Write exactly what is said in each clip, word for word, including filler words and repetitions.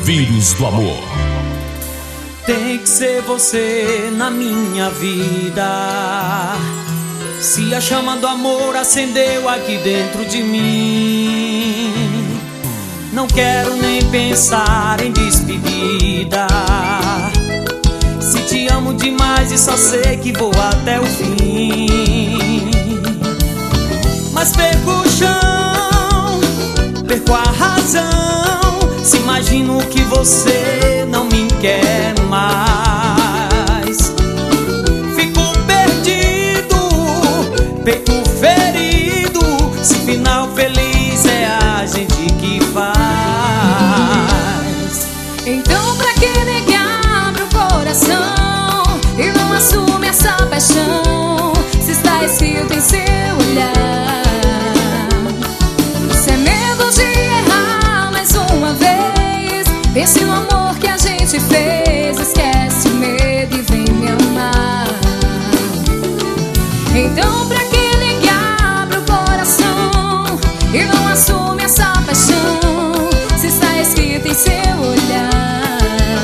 Filhos do Amor. Tem que ser você na minha vida. Se a chama do amor acendeu aqui dentro de mim, não quero nem pensar em despedida. Se te amo demais e só sei que vou até o fim. Mas perco o chão, perco a razão, se imagino que você não me quer mais. Fico perdido, peito ferido, se final feliz é a gente que faz. Então pra que negar pro coração e não assume essa paixão, se está escrito em seu olhar? Se é medo de errar mais uma vez, pense no amor que a gente fez, esquece o medo e vem me amar. Então pra que negar pro coração e não assume essa paixão, se está escrito em seu olhar?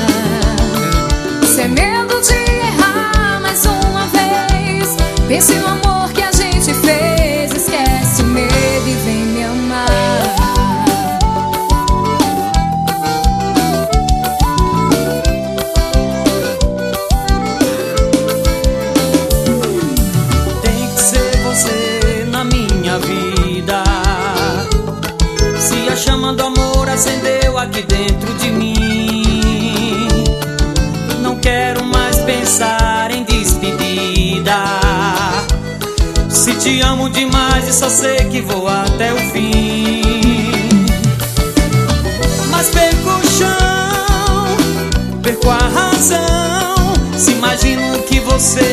Se é medo de errar mais uma vez, pense no amor que a gente fez, esquece o medo e vem me amar. Tem que ser você na minha vida. Se a chama do amor acendeu aqui dentro de mim, não quero mais pensar em despedida. Se te amo demais e só sei que vou até o fim. Mas perco o chão, perco a razão, se imagino que você